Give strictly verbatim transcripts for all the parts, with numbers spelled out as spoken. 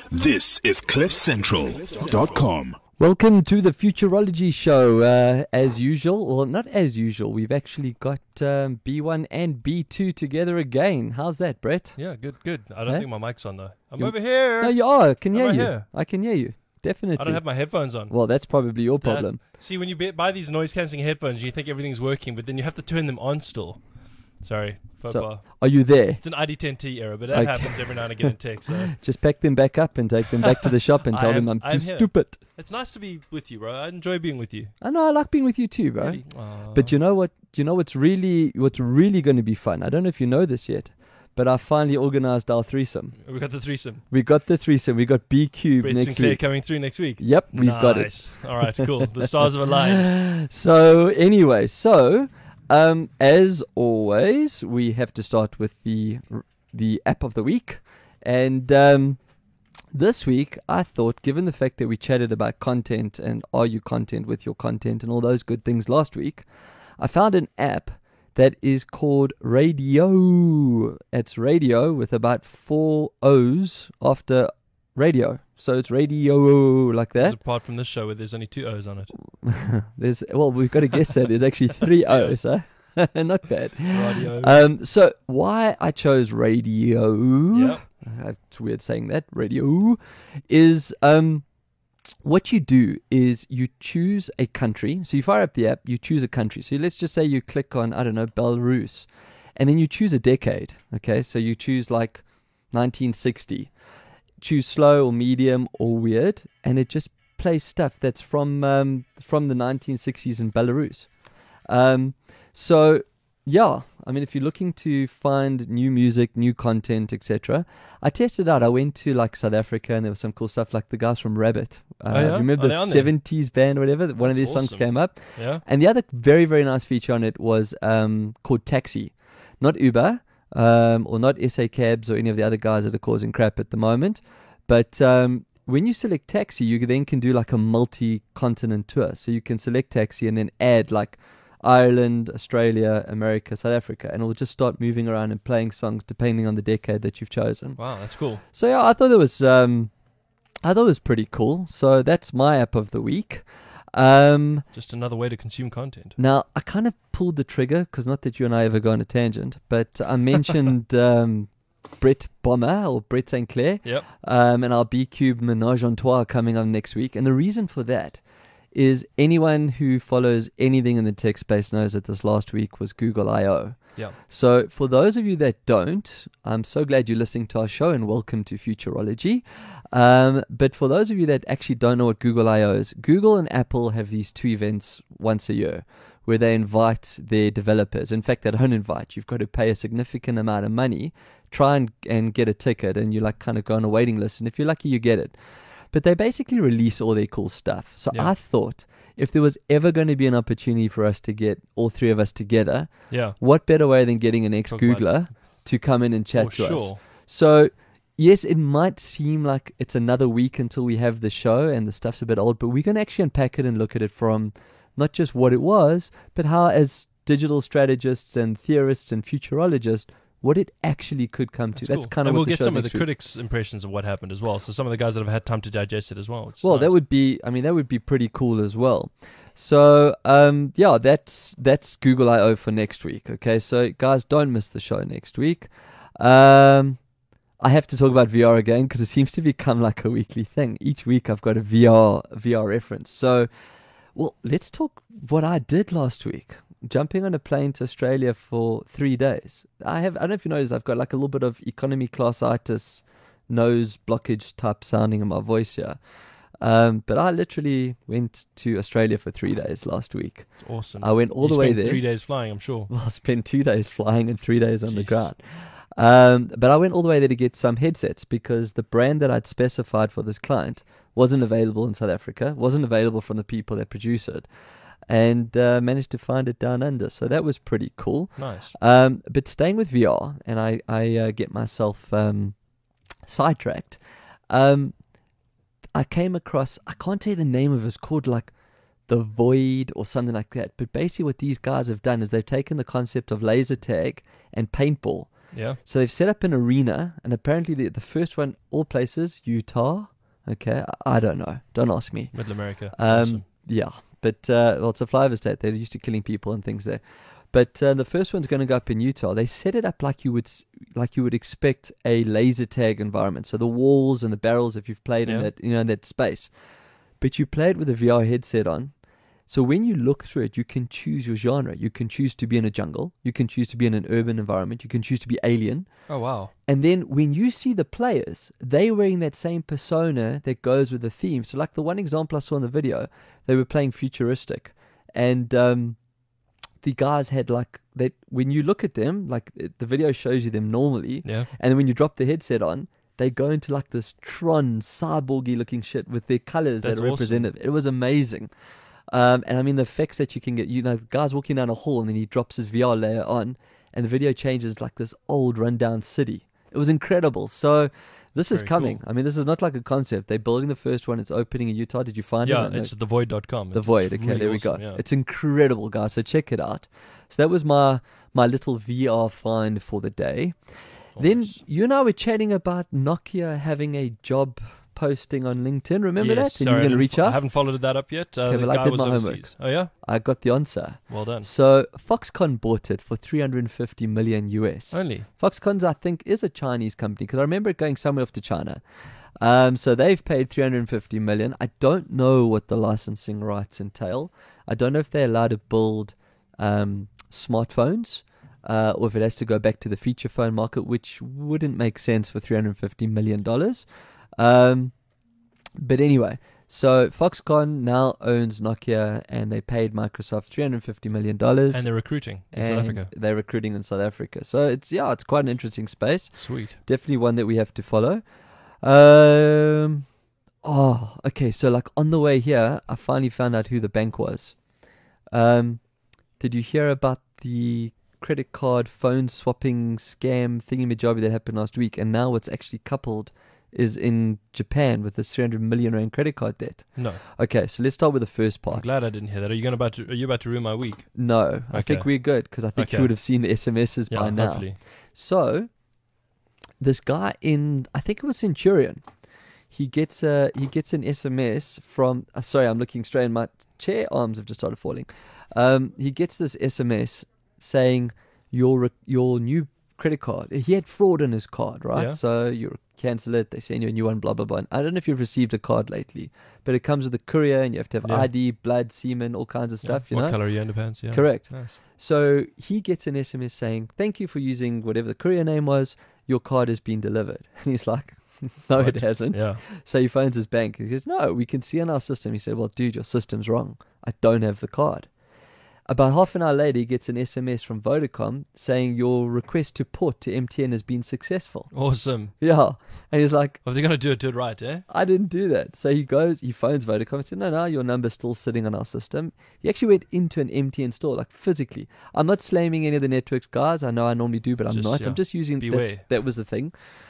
This is cliff central dot com. Welcome to the Futurology Show. Uh, as usual, well, not as usual, we've actually got um, B one and B two together again. How's that, Brett? Yeah, good, good. I don't Huh? think my mic's on though. I'm You- over here. No, you are. I can I'm hear right you. here. I can hear you. Definitely. I don't have my headphones on. Well, that's probably your That- problem. See, when you be- buy these noise-cancelling headphones, you think everything's working, but then you have to turn them on still. Sorry, faux So- pas. Are you there? It's an I D ten T error, but that Okay. happens every now and again in tech. So Just pack them back up and take them back to the shop and I tell them am- I'm I too am here. stupid. it's nice to be with you, bro. I enjoy being with you. I know. I like being with you too, bro. Really. Aw. But you know what? You know what's really what's really going to be fun. I don't know if you know this yet, but I finally organized our threesome. we got the threesome. We got the threesome. We got B Cube Brett next Sinclair week. coming through next week. Yep, we've got it. Nice. All right, cool. The stars have aligned. So anyway, so um, as always, we have to start with the the app of the week, and um, this week I thought, given the fact that we chatted about content and are you content with your content and all those good things last week, I found an app that is called Radio. It's radio with about four O's after radio, so it's radio like that. Apart from this show where there's only two O's on it. There's well, we've got to guess that there's actually three O's, huh? Not bad. Radio. Um, so why I chose radio? Yep. uh, It's weird saying that. Radio is um, what you do is you choose a country. So you fire up the app, you choose a country. So let's just say you click on I don't know Belarus, and then you choose a decade. Okay, so you choose like nineteen sixty. Choose slow or medium or weird, and it just plays stuff that's from um, from the nineteen sixties in Belarus. Um, so yeah, I mean, if you're looking to find new music, new content, et cetera, I tested out. I went to like South Africa, and there was some cool stuff, like the guys from Rabbit. Uh, Oh, yeah? Remember Are they the on there? seventies band or whatever? One of their That's songs awesome. came up, Yeah. and the other very very nice feature on it was um, called Taxi, not Uber. Um, or not S A Cabs or any of the other guys that are causing crap at the moment. But um, when you select Taxi, you then can do like a multi-continent tour. So you can select Taxi and then add like Ireland, Australia, America, South Africa, and it will just start moving around and playing songs depending on the decade that you've chosen. Wow, that's cool. So yeah, I thought it was um, I thought it was pretty cool. So that's my app of the week. Um, Just another way to consume content. now, I kind of pulled the trigger, because not that you and I ever go on a tangent, but I mentioned um, Brett Bomber, or Brett Saint Clair, Yep. um, and our B-Cube Menage en Trois coming on next week. And the reason for that is anyone who follows anything in the tech space knows that this last week was Google I O. Yeah. So for those of you that don't, I'm so glad you're listening to our show, and welcome to Futurology. Um, but for those of you that actually don't know what Google I O is, Google and Apple have these two events once a year where they invite their developers. In fact, they don't invite. You've got to pay a significant amount of money, try and, and get a ticket, and you like kind of go on a waiting list. And if you're lucky, you get it. But they basically release all their cool stuff. So Yeah. I thought if there was ever going to be an opportunity for us to get all three of us together, Yeah. what better way than getting an Talk about ex-Googler to come in and chat For to us? sure. So, yes, it might seem like it's another week until we have the show and the stuff's a bit old, but we're going to actually unpack it and look at it from not just what it was, but how, as digital strategists and theorists and futurologists, what it actually could come to. That's cool. kind of and what we'll the get show some of the next week. critics' impressions of what happened as well. So some of the guys that have had time to digest it as well. which is Well, that nice. would be, I mean, that would be pretty cool as well. So, um, yeah, that's that's Google I O for next week. Okay, so guys, don't miss the show next week. Um, I have to talk about V R again because it seems to become like a weekly thing. Each week I've got a V R V R reference. So, well, let's talk what I did last week. Jumping on a plane to Australia for three days. I have, I don't know if you noticed, I've got like a little bit of economy class-itis, nose blockage type sounding in my voice here. Um, but I literally went to Australia for three days last week. It's awesome. I went all You the way spent there. Three days flying, I'm sure. Well, I spent two days flying and three days on the Jeez. ground. Um, but I went all the way there to get some headsets because the brand that I'd specified for this client wasn't available in South Africa, wasn't available from the people that produce it, and uh, managed to find it down under. So that was pretty cool. Nice. Um, but staying with V R, and I, I uh, get myself um, sidetracked, um, I came across, I can't tell you the name of it, it's called like The Void or something like that. But basically what these guys have done is they've taken the concept of laser tag and paintball Yeah. So they've set up an arena, and apparently the, the first one, all places, Utah. Okay, I, I don't know. Don't ask me. Middle America. Um, Awesome. Yeah, but uh, well, it's a flyover state. They're used to killing people and things there. But uh, the first one's going to go up in Utah. They set it up like you would s- like you would expect a laser tag environment. So the walls and the barrels, if you've played in Yeah. that, you know, in that space. But you play it with a V R headset on. So when you look through it, you can choose your genre. You can choose to be in a jungle. You can choose to be in an urban environment. You can choose to be alien. Oh, wow. And then when you see the players, they wearing that same persona that goes with the theme. So like the one example I saw in the video, they were playing futuristic. And um, the guys had like, that. when you look at them, like it, the video shows you them normally. Yeah. And then when you drop the headset on, they go into like this Tron cyborgy looking shit with their colors That's that are awesome. representative. It was amazing. Um, and I mean, the effects that you can get, you know, the guy's walking down a hall and then he drops his V R layer on and the video changes like this old rundown city. It was incredible. So this is Very coming. cool. I mean, this is not like a concept. They're building the first one. It's opening in Utah. Did you find Yeah, it? it's the void dot com. The It's Void. Okay, really there we awesome, go. yeah. It's incredible, guys. So check it out. So that was my my little V R find for the day. Then Nice. you and I were chatting about Nokia having a job posting on LinkedIn. Remember Yes, that? And sorry, you were I going to didn't reach fo- I out? haven't followed that up yet. Uh, Okay, the well, I guy did was my overseas. homework. Oh, yeah? I got the answer. Well done. So Foxconn bought it for three hundred fifty million U S. Only. Foxconn's, I think, is a Chinese company because I remember it going somewhere off to China. Um, so they've paid three hundred fifty million. I don't know what the licensing rights entail. I don't know if they're allowed to build um, smartphones uh, or if it has to go back to the feature phone market, which wouldn't make sense for three hundred fifty million dollars. Um, but anyway, so Foxconn now owns Nokia and they paid Microsoft three hundred fifty million dollars. And they're recruiting in South and Africa. they're recruiting in South Africa. So it's, yeah, it's quite an interesting space. Sweet. Definitely one that we have to follow. Um, oh, okay. So like on the way here, I finally found out who the bank was. Um, did you hear about the credit card phone swapping scam thingy-majobby that happened last week? And now what's actually coupled is in Japan with this three hundred million rand credit card debt. No. Okay, so let's start with the first I'm part. glad I didn't hear that. Are you going about to, are you about to ruin my week? No, I think Okay. we're good because I think Okay. you would have seen the S M Ses Yeah, by now. hopefully. So, this guy in, I think it was Centurion, he gets a he gets an S M S from. Uh, sorry, I'm looking straight. My chair arms have just started falling. Um, he gets this S M S saying your re- your new credit card. He had fraud in his card, right? Yeah. So you cancel it. They send you a new one. Blah blah blah. And I don't know if you've received a card lately, but it comes with a courier, and you have to have Yeah. I D, blood, semen, all kinds of Yeah. stuff. You what know. color are your underpants? Yeah. Correct. Nice. So he gets an S M S saying, "Thank you for using whatever the courier name was. Your card has been delivered." And he's like, "No, What? it hasn't." Yeah. So he phones his bank. He goes, "No, we can see on our system." He said, "Well, dude, your system's wrong. I don't have the card." About half an hour later, he gets an S M S from Vodacom saying your request to port to M T N has been successful. Awesome. Yeah. And he's like, If they're going to do it, do it right, eh? I didn't do that. So he goes, he phones Vodacom and said, no, no, your number's still sitting on our system. He actually went into an M T N store, like physically. I'm not slamming any of the networks, guys. I know I normally do, but I'm Just, not. yeah, I'm just using, that's, beware. that was the thing.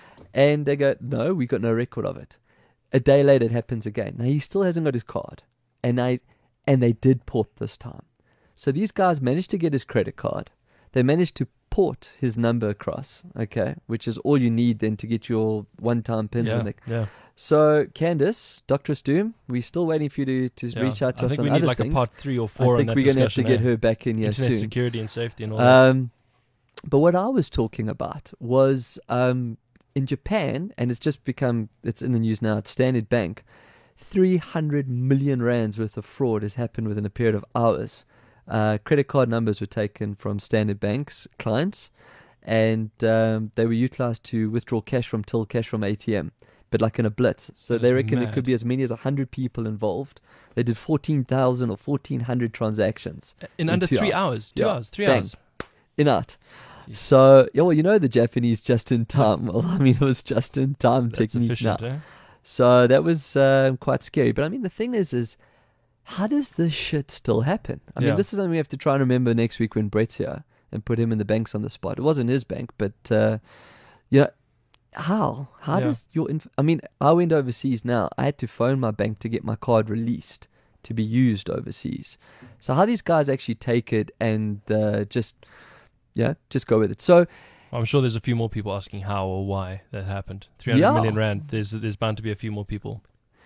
And they go, no, we got no record of it. A day later, it happens again. Now, he still hasn't got his card. And I, and they did port this time. So these guys managed to get his credit card. They managed to port his number across, okay, which is all you need then to get your one-time pins. Yeah. And the, Yeah. so Candice, Doctor's Doom, we're still waiting for you to, to yeah. reach out to I us think on we need other like things. a part three or I four on think that we're going to have to discussion, get eh? her back in here Internet soon. security and safety and all that. Um, but what I was talking about was um, in Japan, and it's just become, it's in the news now, it's Standard Bank, three hundred million rands worth of fraud has happened within a period of hours. Uh, credit card numbers were taken from Standard Bank's clients, and um, they were utilized to withdraw cash from till, cash from A T M, but like in a blitz. So That they is reckon there mad. could be as many as one hundred people involved. They did fourteen thousand or fourteen hundred transactions in in under two three hours. hours. Two Yeah. hours. Three Bang. hours. in art. Jeez. So, yeah, well, you know the Japanese just in time. Well, I mean, it was just in time That's technique now. efficient, eh? So that was uh, quite scary. But I mean, the thing is, is how does this shit still happen? I Yeah. mean, this is something we have to try and remember next week when Brett's here and put him in the banks on the spot. It wasn't his bank, but, uh, you know, how? How Yeah. does your... Inf- I mean, I went overseas now. I had to phone my bank to get my card released to be used overseas. So how these guys actually take it and uh, just, yeah, just go with it. So I'm sure there's a few more people asking how or why that happened. three hundred Yeah. million rand. There's there's bound to be a few more people.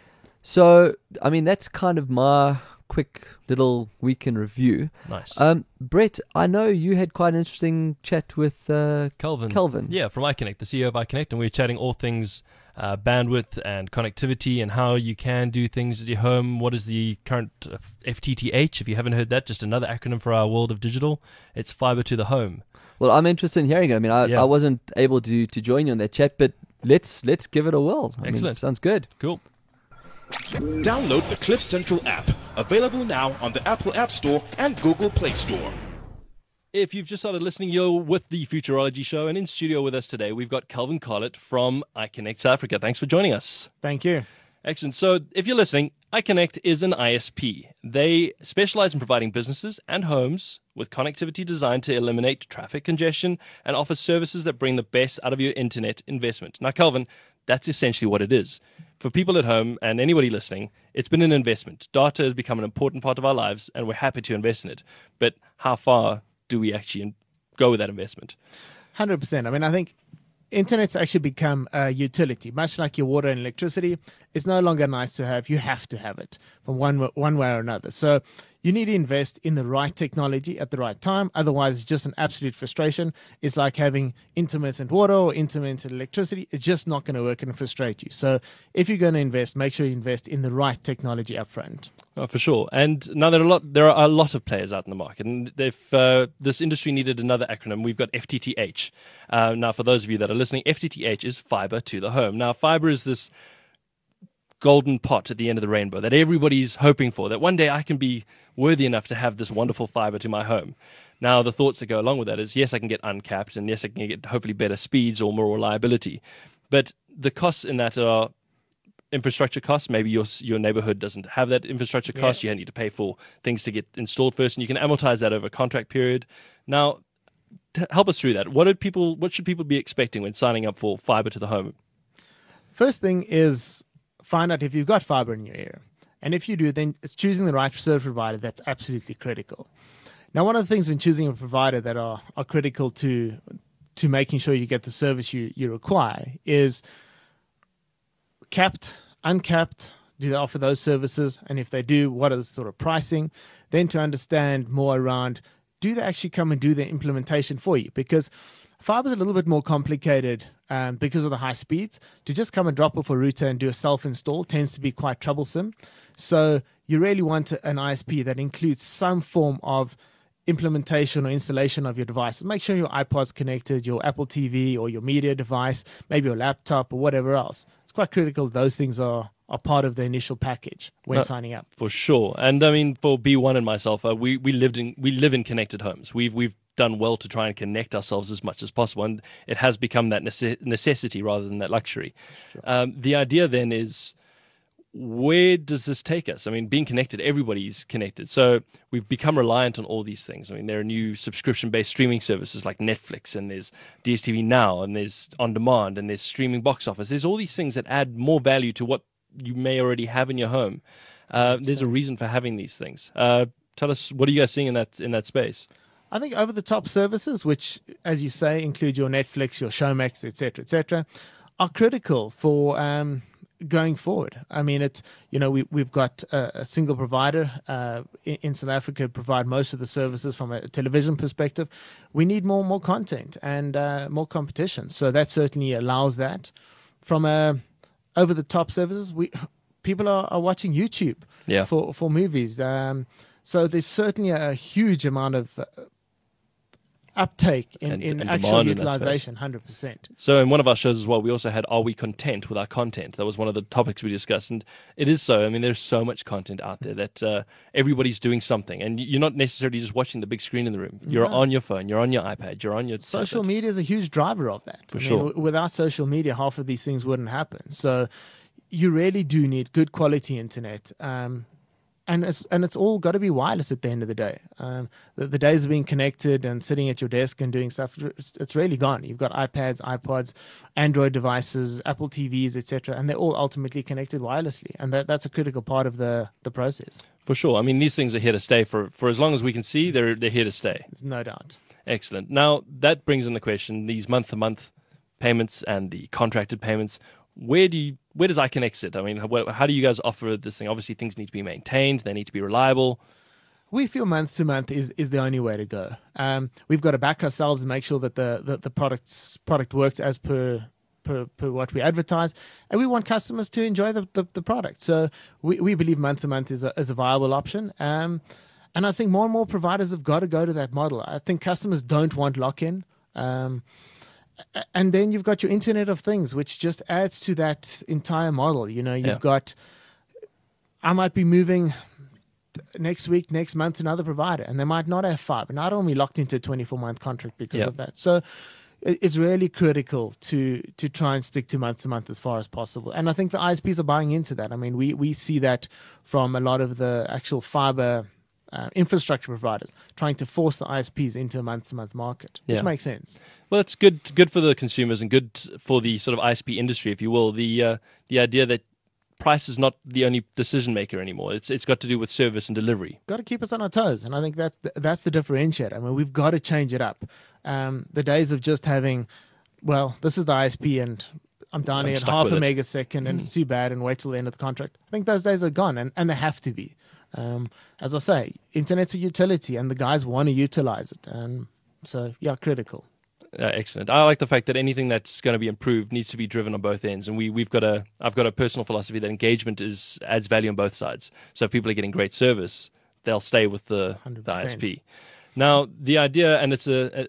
So, I mean, that's kind of my quick little weekend review. Nice. Um, Brett, I know you had quite an interesting chat with uh, Kelvin. Kelvin. Yeah, from iConnect, the C E O of iConnect, and we were chatting all things uh, bandwidth and connectivity and how you can do things at your home. What is the current uh, F T T H? If you haven't heard that, just another acronym for our world of digital. It's fiber to the home. Well, I'm interested in hearing it. I mean, I, Yeah. I wasn't able to, to join you on that chat, but let's let's give it a whirl. I mean, Excellent. sounds good. Cool. Download the Cliff Central app. Available now on the Apple App Store and Google Play Store. If you've just started listening, you're with the Futurology Show, and in studio with us today, we've got Kelvin Collett from iConnect South Africa. Thanks for joining us. Thank you. Excellent. So if you're listening, iConnect is an I S P. They specialize in providing businesses and homes with connectivity designed to eliminate traffic congestion and offer services that bring the best out of your internet investment. Now, Kelvin, that's essentially what it is. For people at home and anybody listening, it's been an investment. Data has become an important part of our lives, and we're happy to invest in it. But how far do we actually in- go with that investment? one hundred percent. I mean, I think internet's actually become a utility, much like your water and electricity. It's no longer nice to have. You have to have it from one, wa- one way or another. So you need to invest in the right technology at the right time. Otherwise, it's just an absolute frustration. It's like having intermittent water or intermittent electricity. It's just not going to work and frustrate you. So if you're going to invest, make sure you invest in the right technology up front. Oh, for sure. And now there are a lot. There are a lot of players out in the market, and if uh, this industry needed another acronym, we've got F T T H. Uh, now, for those of you that are listening, F T T H is fiber to the home. Now, fiber is this golden pot at the end of the rainbow that everybody's hoping for. That one day I can be worthy enough to have this wonderful fiber to my home. Now, the thoughts that go along with that is, yes, I can get uncapped, and yes, I can get hopefully better speeds or more reliability. But the costs in that are infrastructure costs. Maybe your your neighborhood doesn't have that infrastructure cost. Yeah. You need to pay for things to get installed first, and you can amortize that over a contract period. Now, t- help us through that. What did people? What should people be expecting when signing up for fiber to the home? First thing is find out if you've got fiber in your area. And if you do, then it's choosing the right service provider that's absolutely critical. Now, one of the things when choosing a provider that are, are critical to to making sure you get the service you, you require is capped, uncapped, do they offer those services? And if they do, what is the sort of pricing? Then to understand more around, do they actually come and do the implementation for you? Because fiber is a little bit more complicated um, because of the high speeds. To just come and drop off a router and do a self-install tends to be quite troublesome. So you really want an I S P that includes some form of implementation or installation of your device. Make sure your iPod's connected, your Apple T V or your media device, maybe your laptop or whatever else. It's quite critical those things are, are part of the initial package when No. signing up. For sure. And I mean, for B one and myself, uh, we we lived in we live in connected homes. We've we've done well to try and connect ourselves as much as possible, and it has become that nece- necessity rather than that luxury. Um, the idea then is, where does this take us? I mean, being connected, everybody's connected. So we've become reliant on all these things. I mean, there are new subscription-based streaming services like Netflix, and there's D S T V Now, and there's On Demand, and there's streaming box office. There's all these things that add more value to what you may already have in your home. Uh, there's a reason for having these things. Uh, tell us, what are you guys seeing in that in that space? I think over-the-top services, which, as you say, include your Netflix, your Showmax, et cetera, et cetera, are critical for um, going forward. I mean, it's you know we we've got a, a single provider uh, in, in South Africa provide most of the services from a television perspective. We need more more content and uh, more competition, so that certainly allows that. From a over-the-top services, we people are, are watching YouTube Yeah. for for movies. Um, so there's certainly a huge amount of uh, uptake in, And- in and actual demand in that space. utilization, one hundred percent. So in one of our shows as well, we also had Are We Content with Our Content? That was one of the topics we discussed. And it is so. I mean, there's so much content out there that uh, everybody's doing something. And you're not necessarily just watching the big screen in the room. You're No. on your phone. You're on your iPad. You're on your Social tablet. media is a huge driver of that. For I mean, sure. w- without social media, half of these things wouldn't happen. So you really do need good quality internet. Um, and it's, and it's all got to be wireless at the end of the day. Um, the, the days of being connected and sitting at your desk and doing stuff, it's, it's really gone. You've got iPads, iPods, Android devices, Apple T Vs, et cetera, and they're all ultimately connected wirelessly. And that, that's a critical part of the, the process. For sure. I mean, these things are here to stay for, for as long as we can see. They're they're here to stay. There's no doubt. Excellent. Now, that brings in the question, these month-to-month payments and the contracted payments, where do you, where does iConnect sit? I mean, how, how do you guys offer this thing? Obviously, things need to be maintained. They need to be reliable. We feel month to month is, is the only way to go. Um, we've got to back ourselves and make sure that the, the, the products, product works as per, per per what we advertise. And we want customers to enjoy the, the, the product. So we, we believe month to month is a, is a viable option. Um, and I think more and more providers have got to go to that model. I think customers don't want lock-in. Um, and then you've got your Internet of Things, which just adds to that entire model. You know, you've Yeah. got, I might be moving next week, next month to another provider, and they might not have fiber. And I don't want to be locked into a twenty-four month contract because Yep. of that. So it- it's really critical to to try and stick to month to month as far as possible. And I think the I S Ps are buying into that. I mean, we, we see that from a lot of the actual fiber uh, infrastructure providers trying to force the I S Ps into a month to month market, which Yeah. makes sense. Well, it's good good for the consumers and good for the sort of I S P industry, if you will. The uh, the idea that price is not the only decision maker anymore. It's it's got to do with service and delivery. Got to keep us on our toes, and I think that's the, that's the differentiator. I mean, we've got to change it up. Um, the days of just having, well, this is the I S P, and I'm down I'm here at stuck half with a it. megasecond, and it's too bad, and wait till the end of the contract. I think those days are gone, and, and they have to be. Um, as I say, internet's a utility, and the guys want to utilize it, and so yeah, critical. Uh, excellent. I like the fact that anything that's going to be improved needs to be driven on both ends, and we we've got a I've got a personal philosophy that engagement is adds value on both sides. So if people are getting great service, they'll stay with the, the one hundred percent. I S P. Now the idea, and it's a, a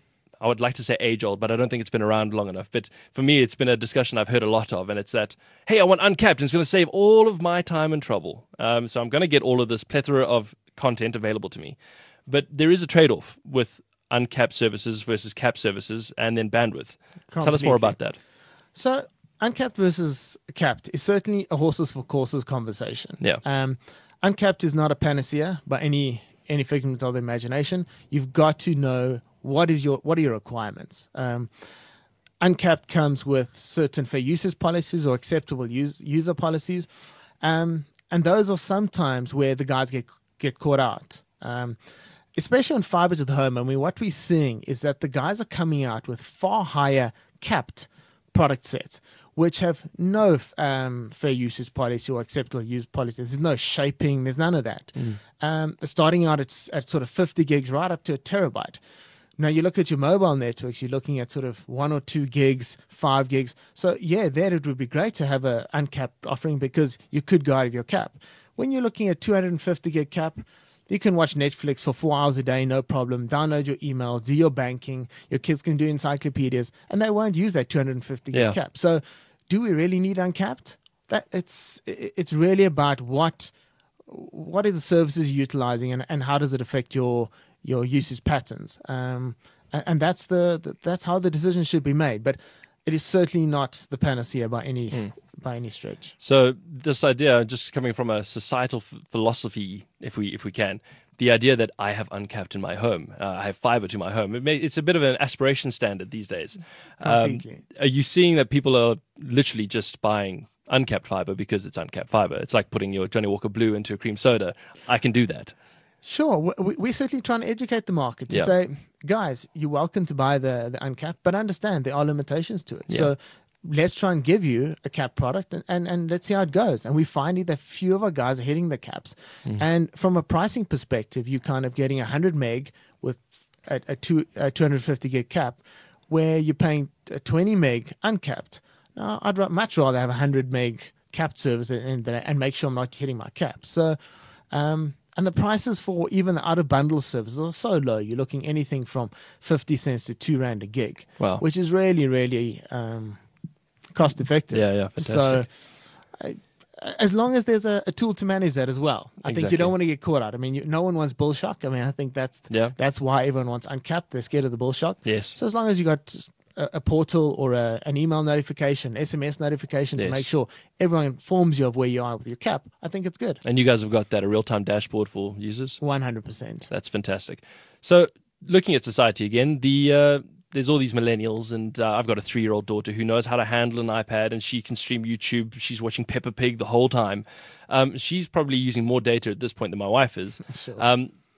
I would like to say age old, but I don't think it's been around long enough. But for me, it's been a discussion I've heard a lot of, and it's that, hey, I want uncapped, and it's going to save all of my time and trouble. Um, so I'm going to get all of this plethora of content available to me. But there is a trade-off with uncapped services versus capped services, and then bandwidth. Tell us more Completely. about that. So, uncapped versus capped is certainly a horses for courses conversation. Yeah. Um, uncapped is not a panacea by any any figment of the imagination. You've got to know what is your what are your requirements. Um, uncapped comes with certain fair usage policies or acceptable use, user policies, um, and those are sometimes where the guys get get caught out. Um, especially on fiber to the home, I mean, what we're seeing is that the guys are coming out with far higher capped product sets, which have no um, fair usage policy or acceptable use policy. There's no shaping. There's none of that. Um, starting out at, at sort of fifty gigs right up to a terabyte. Now, you look at your mobile networks, you're looking at sort of one or two gigs, five gigs. So, yeah, there it would be great to have a uncapped offering because you could go out of your cap. When you're looking at two hundred fifty gig cap, you can watch Netflix for four hours a day, no problem. Download your email, do your banking. Your kids can do encyclopedias, and they won't use that two hundred fifty gig Yeah. cap. So, do we really need uncapped? That it's it's really about what what are the services you're utilizing, and, and how does it affect your your usage patterns? Um, and, and that's the, the that's how the decision should be made. But it is certainly not the panacea by any by any stretch. So this idea, just coming from a societal f- philosophy, if we if we can, the idea that I have uncapped in my home, uh, I have fiber to my home, it may, it's a bit of an aspiration standard these days. Um, Completely. are you seeing that people are literally just buying uncapped fiber because it's uncapped fiber? It's like putting your Johnny Walker Blue into a cream soda. I can do that. Sure, we, we're certainly trying to educate the market to Yeah. say, guys, you're welcome to buy the, the uncapped, but understand there are limitations to it. Yeah. So let's try and give you a cap product, and, and, and let's see how it goes. And we're finding that few of our guys are hitting the caps. And from a pricing perspective, you're kind of getting one hundred meg with a, a, two, a two hundred fifty gig cap, where you're paying a twenty meg uncapped. Now, I'd ra- much rather have a one hundred meg capped service and, and, and make sure I'm not hitting my cap. So, um, and the prices for even the out of bundle services are so low. You're looking anything from fifty cents to two rand a gig, Wow. which is really, really um, cost effective. Yeah, yeah, fantastic. So, I, as long as there's a, a tool to manage that as well, I think Exactly. you don't want to get caught out. I mean, you, no one wants bull shock. I mean, I think that's Yeah. that's why everyone wants uncapped. They're scared of the bull shock. Yes. So as long as you got a, a portal or a, an email notification, S M S notification Yes. to make sure everyone informs you of where you are with your cap, I think it's good. And you guys have got that, a real-time dashboard for users? one hundred percent. That's fantastic. So, looking at society again, the uh, there's all these millennials, and uh, I've got a three-year-old daughter who knows how to handle an iPad, and she can stream YouTube. She's watching Peppa Pig the whole time. Um, she's probably using more data at this point than my wife is. Sure. Um,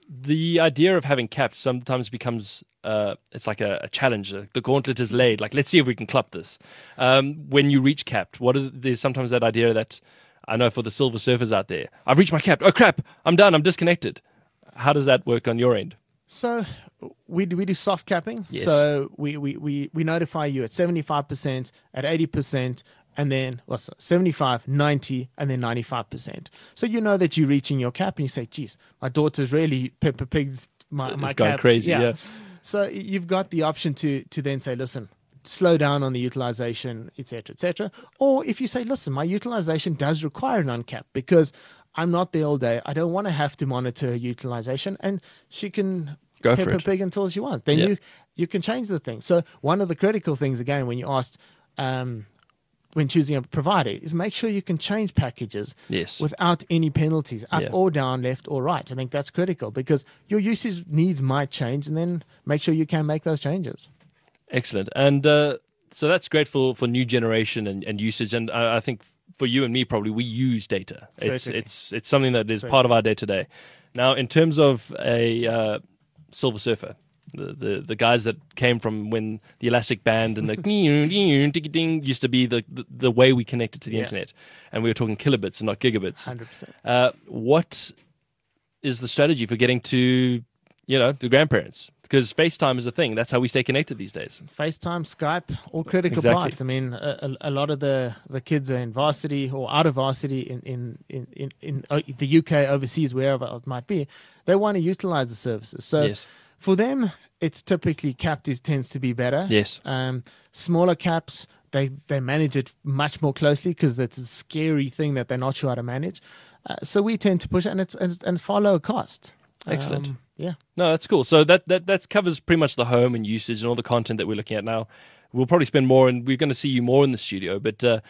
the idea of having capped sometimes becomes uh, it's like a, a challenge. The gauntlet is laid. Like, let's see if we can club this. Um, when you reach capped, what is there's sometimes that idea that I know for the silver surfers out there, I've reached my cap. Oh crap, I'm done. I'm disconnected. How does that work on your end? So we do, we do soft capping. Yes. So we, we, we, we notify you at seventy-five percent, at eighty percent, and then what's well, seventy-five, ninety, and then ninety-five percent. So you know that you're reaching your cap, and you say, geez, my daughter's really Peppa Pig's my, It's my gone cap. crazy, yeah. So you've got the option to to then say, listen, slow down on the utilization, et cetera, et cetera. Or if you say, listen, my utilization does require an uncap because I'm not there all day. I don't want to have to monitor her utilization, and she can Go for Peppa it. Pig until she wants. Then Yeah. you you can change the thing. So one of the critical things, again, when you asked um, when choosing a provider, is make sure you can change packages Yes. without any penalties, up Yeah. or down, left or right. I think that's critical because your usage needs might change, and then make sure you can make those changes. Excellent. And uh, so that's great for, for new generation and, and usage. And I, I think for you and me, probably, we use data. It's Certainly. it's it's something that is Certainly. part of our day to day. Now, in terms of a uh, Silver Surfer, the, the the guys that came from when the elastic band and the ding used to be the, the, the way we connected to the Yeah. internet, and we were talking kilobits and not gigabits. one hundred percent. Uh, what is the strategy for getting to, you know, the grandparents? Because FaceTime is a thing. That's how we stay connected these days. FaceTime, Skype, all critical Exactly. parts. I mean, a, a a lot of the, the kids are in varsity or out of varsity in, in, in, in, in uh, the U K, overseas, wherever it might be. They want to utilize the services. So Yes. for them, it's typically capped is tends to be better. Yes. Um, smaller caps, they, they manage it much more closely because that's a scary thing that they're not sure how to manage. Uh, so we tend to push it and, it's, and, and follow a cost. Excellent. Um, yeah. No, that's cool. So that, that that covers pretty much the home and usage and all the content that we're looking at now. We'll probably spend more, and we're going to see you more in the studio. But uh,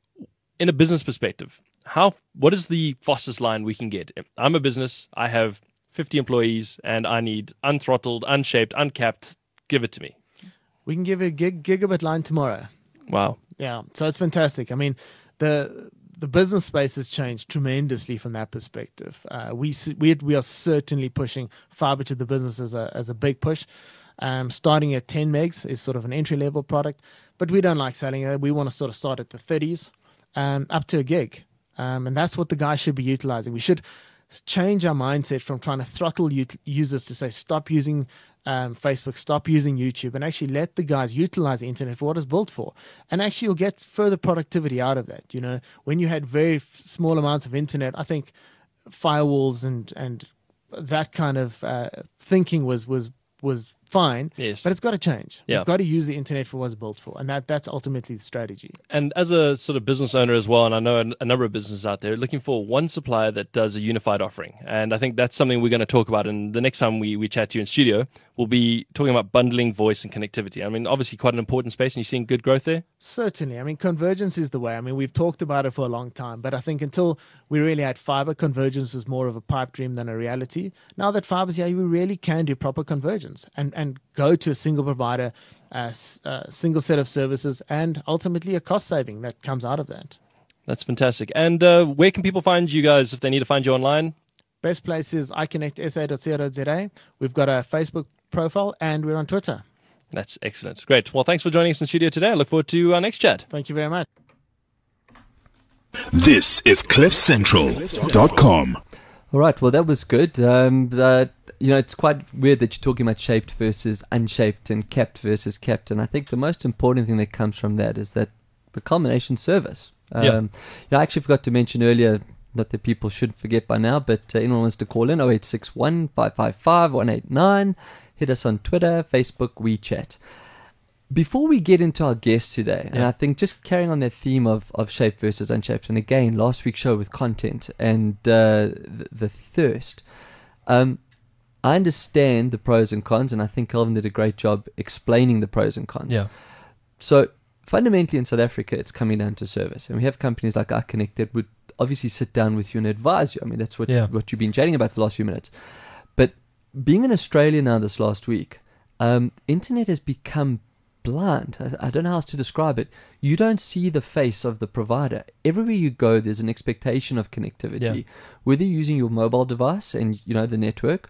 in a business perspective, how what is the fastest line we can get? I'm a business. I have fifty employees, and I need unthrottled, unshaped, uncapped. Give it to me. We can give a gig, gigabit line tomorrow. Wow. Yeah, so it's fantastic. I mean, the the business space has changed tremendously from that perspective. Uh, we s- we we are certainly pushing fiber to the business as a as a big push. Um, starting at ten megs is sort of an entry level product, but we don't like selling it. We want to sort of start at the thirties, um, up to a gig, um, and that's what the guys should be utilizing. We should change our mindset from trying to throttle ut- users to say stop using um, Facebook, stop using YouTube, and actually let the guys utilize the internet for what it's built for. And actually, you'll get further productivity out of that. You know, when you had very f- small amounts of internet, I think firewalls and and that kind of uh, thinking was was was fine. Yes. But it's got to change. Yeah. You've got to use the internet for what it's built for, and that that's ultimately the strategy. And as a sort of business owner as well, and I know a, a number of businesses out there looking for one supplier that does a unified offering. And I think that's something we're going to talk about. And the next time we, we chat to you in studio, we'll be talking about bundling voice and connectivity. I mean, obviously quite an important space, and you're seeing good growth there. Certainly. I mean, convergence is the way. I mean, we've talked about it for a long time, but I think until we really had fiber, convergence was more of a pipe dream than a reality. Now that fiber's here, we really can do proper convergence and, and go to a single provider, a s- a single set of services, and ultimately a cost saving that comes out of that. That's fantastic. And uh, where can people find you guys if they need to find you online? Best place is i connect s a dot co dot z a. We've got a Facebook profile and we're on Twitter. That's excellent. Great. Well, thanks for joining us in the studio today. I look forward to our next chat. Thank you very much. This is cliff central dot com. All right. Well, that was good. Um, the, you know, it's quite weird that you're talking about shaped versus unshaped and capped versus capped. And I think the most important thing that comes from that is that the culmination service. Um, Yeah. You know, I actually forgot to mention earlier, not that people should forget by now, but uh, anyone wants to call in, oh eight six one, five five five, one eight nine. Hit us on Twitter, Facebook, WeChat. Before we get into our guest today, and Yeah. I think just carrying on that theme of, of shaped versus unshaped, and again, last week's show with content and uh, the, the thirst, um, I understand the pros and cons, and I think Kelvin did a great job explaining the pros and cons. So fundamentally in South Africa, it's coming down to service. And we have companies like iConnect that would obviously sit down with you and advise you. I mean, that's what, Yeah. what you've been chatting about for the last few minutes. But being in Australia now this last week, um, internet has become blind. I, I don't know how else to describe it. You don't see the face of the provider. Everywhere you go, there's an expectation of connectivity. Yeah. Whether you're using your mobile device and, you know, the network,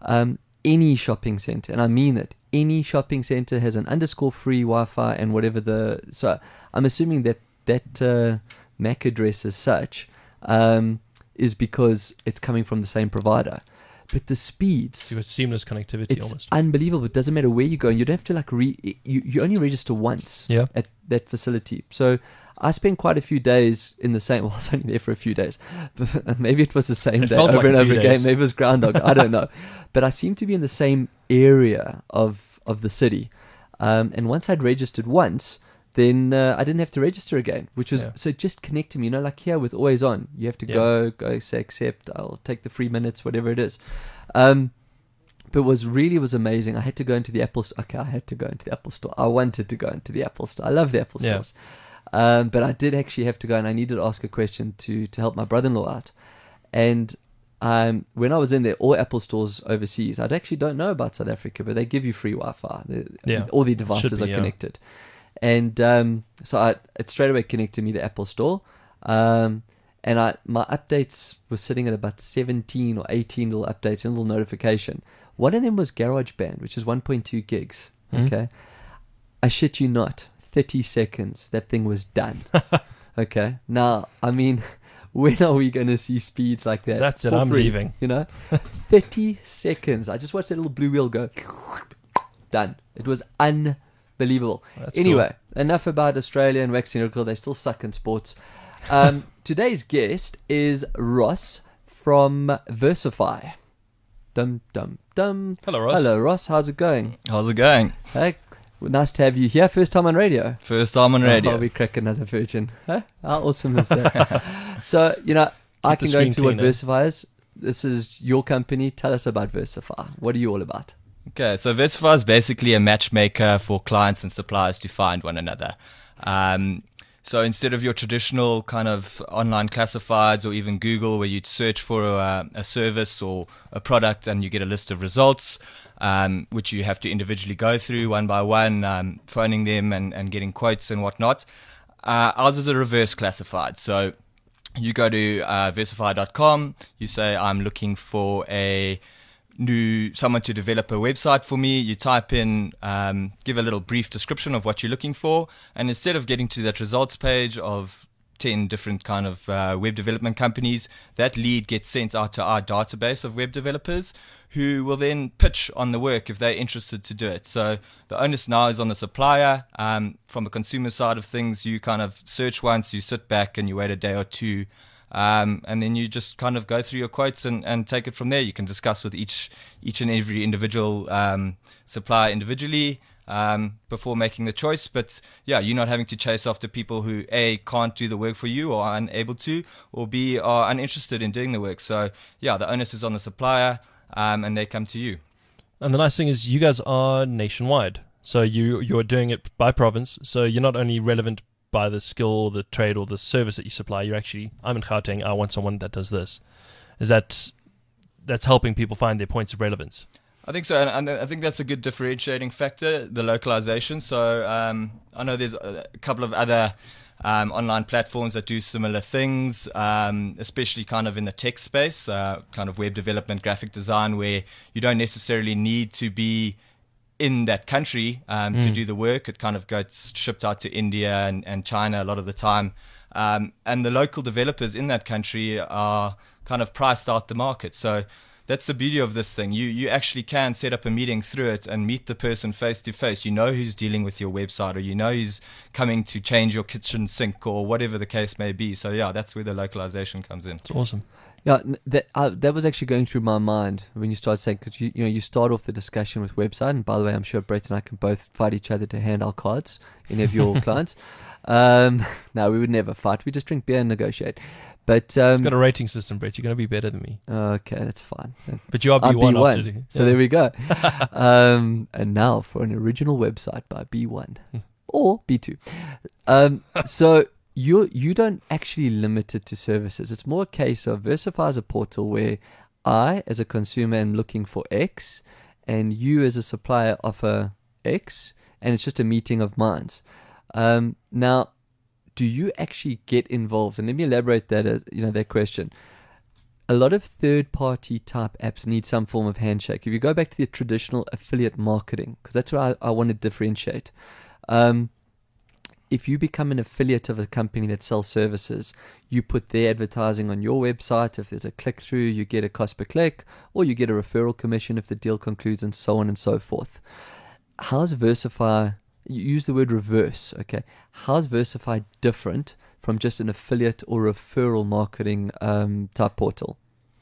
Um, any shopping center, and I mean it, any shopping center has an underscore free Wi-Fi and whatever the. So I'm assuming that that uh, M A C address as such um, is because it's coming from the same provider. But the speeds, So you've got seamless connectivity it's almost. unbelievable. It doesn't matter where you go. You don't have to like re. You, you only register once Yeah. at that facility. So I spent quite a few days in the same. Well, I was only there for a few days. But maybe it was the same It day felt over like and a over few again. days. Maybe it was Groundhog. I don't know. But I seemed to be in the same area of of the city. Um, and once I'd registered once, then uh, I didn't have to register again, which was Yeah. so just connect to me. You know, like here with Always On, you have to Yeah. go go say accept. I'll take the free minutes, whatever it is. Um, but what was really was amazing. I had to go into the Apple store. Okay, I had to go into the Apple store. I wanted to go into the Apple store. I love the Apple Yeah. stores. Um, but I did actually have to go, and I needed to ask a question to to help my brother-in-law out. And um, when I was in there, all Apple stores overseas, I actually don't know about South Africa, but they give you free Wi-Fi. They- Yeah. All the devices Should be, are yeah. connected. And um, so I, it straight away connected me to Apple Store. Um, and I my updates was sitting at about seventeen or eighteen little updates, and a little notification. One of them was GarageBand, which is one point two gigs. Mhm. Okay. I shit you not, thirty seconds, that thing was done. Okay. Now, I mean, when are we going to see speeds like that? That's it, for I'm free, leaving. You know? thirty seconds. I just watched that little blue wheel go. Done. It was unbelievable. That's Anyway, enough about Australia and waxing lyrical. They still suck in sports. Um, today's guest is Ross from Versify. Dum, dum, dum. Hello, Ross. Hello, Ross. How's it going? How's it going? Hey, well, nice to have you here. First time on radio. First time on radio. Oh, we crack another virgin. Huh? How awesome is that? So, you know, I Keep the can go screen into what clean, eh? Versify is. This is your company. Tell us about Versify. What are you all about? Okay, so Versify is basically a matchmaker for clients and suppliers to find one another. Um, so instead of your traditional kind of online classifieds or even Google where you'd search for a, a service or a product and you get a list of results, um, which you have to individually go through one by one, um, phoning them and, and getting quotes and whatnot, uh, ours is a reverse classified. So you go to uh, versify dot com, you say, I'm looking for a new someone to develop a website for me. You type in, um, give a little brief description of what you're looking for, and instead of getting to that results page of ten different kind of uh, web development companies, that lead gets sent out to our database of web developers who will then pitch on the work if they're interested to do it. So the onus now is on the supplier. Um, from a consumer side of things, you kind of search once, you sit back and you wait a day or two, Um, and then you just kind of go through your quotes and, and take it from there. You can discuss with each each and every individual um, supplier individually um, before making the choice. But yeah, you're not having to chase after people who A, can't do the work for you or are unable to, or B, are uninterested in doing the work. So yeah, the onus is on the supplier um, and they come to you. And the nice thing is you guys are nationwide. So you, you're doing it by province. So you're not only relevant by the skill, the trade, or the service that you supply. You're actually, I'm in Gauteng, I want someone that does this. Is that, that's helping people find their points of relevance? I think so, and, and I think that's a good differentiating factor, the localization. So um, I know there's a couple of other um, online platforms that do similar things, um, especially kind of in the tech space, uh, kind of web development, graphic design, where you don't necessarily need to be in that country um, to Mm. do the work. It kind of gets shipped out to India and, and China a lot of the time. Um, and the local developers in that country are kind of priced out the market. So that's the beauty of this thing. You you actually can set up a meeting through it and meet the person face to face. You know who's dealing with your website, or you know who's coming to change your kitchen sink or whatever the case may be. So yeah, that's where the localization comes in. It's awesome. Yeah, n- that uh, that was actually going through my mind when you started saying, because you you know you start off the discussion with website, and by the way, I'm sure Brett and I can both fight each other to hand our cards, any of your clients. Um, no, we would never fight. We just drink beer and negotiate. But um, It's got a rating system, Brett. You're going to be better than me. okay, that's fine. But you are I'm B one. B one, After the, so there we go. um, and now for an original website by B one or B two. Um, so you you don't actually limit it to services. It's more a case of Versify as a portal where I, as a consumer, am looking for X, and you, as a supplier, offer X, and it's just a meeting of minds. Um, now, do you actually get involved? And let me elaborate that as you know that question. a lot of third-party type apps need some form of handshake. If you go back to the traditional affiliate marketing, because that's what I, I want to differentiate. Um, if you become an affiliate of a company that sells services, you put their advertising on your website. If there's a click-through, you get a cost per click, or you get a referral commission if the deal concludes, and so on and so forth. How's Versify, you use the word reverse, okay? How's Versify different from just an affiliate or referral marketing um, type portal?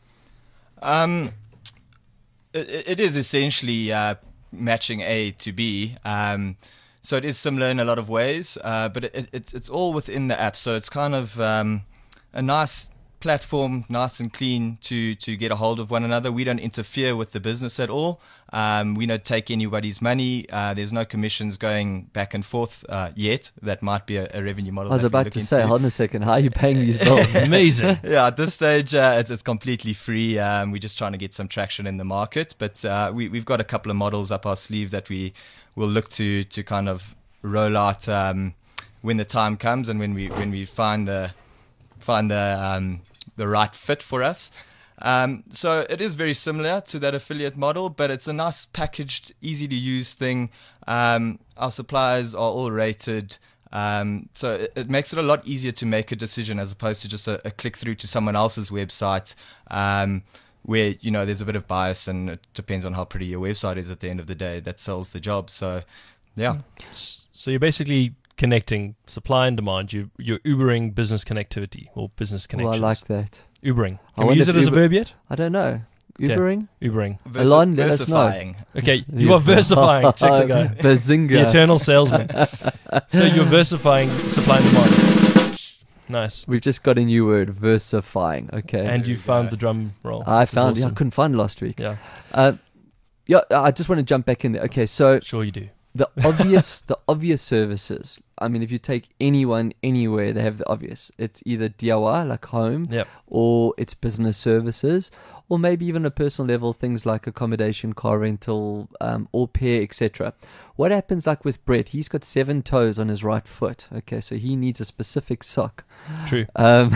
Um, it, it is essentially uh, matching A to B. Um, so it is similar in a lot of ways, uh, but it, it, it's it's all within the app. So it's kind of um, a nice platform, nice and clean to to get a hold of one another. We don't interfere with the business at all. Um, we don't take anybody's money. Uh, there's no commissions going back and forth uh, yet. That might be a, a revenue model. I was that we about look to into. say, hold on a second, how are you paying these bills? Amazing. Yeah, at this stage, uh, it's, it's completely free. Um, we're just trying to get some traction in the market, but uh, we, we've got a couple of models up our sleeve that we will look to to kind of roll out um, when the time comes and when we when we find the find the um, the right fit for us. Um, so it is very similar to that affiliate model, but it's a nice packaged, easy to use thing. Um, our suppliers are all rated. Um, so it, it makes it a lot easier to make a decision as opposed to just a, a click through to someone else's website, um, where, you know, there's a bit of bias and it depends on how pretty your website is at the end of the day. That sells the job. So, yeah. So you're basically connecting supply and demand. You, you're Ubering business connectivity or business Well, connections. I like that. Ubering. I Can we wonder use if it as Uber- a verb yet? I don't know. Okay. Ubering? Ubering. Versi- Alon, let us know. versifying. Okay, you are versifying. Check the guy. Bazinga. The eternal salesman. So you're versifying supply and demand. Nice. We've just got a new word, versifying. Okay. And you we found go. the drum roll. I which is found, yeah, I awesome. couldn't find it last week. Yeah, Uh, yeah, I just want to jump back in there. Okay, so sure you do. the obvious, the obvious services. I mean, if you take anyone anywhere, they have the obvious. It's either D I Y, like home, Yep. or it's business services, or maybe even a personal level, things like accommodation, car rental, um, au pair, et cetera. What happens like with Brett? He's got seven toes on his right foot. Okay, so he needs a specific sock. True. Um,